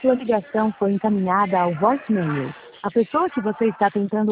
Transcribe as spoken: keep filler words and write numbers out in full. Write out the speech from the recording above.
Sua ligação foi encaminhada ao voicemail. A pessoa que você está tentando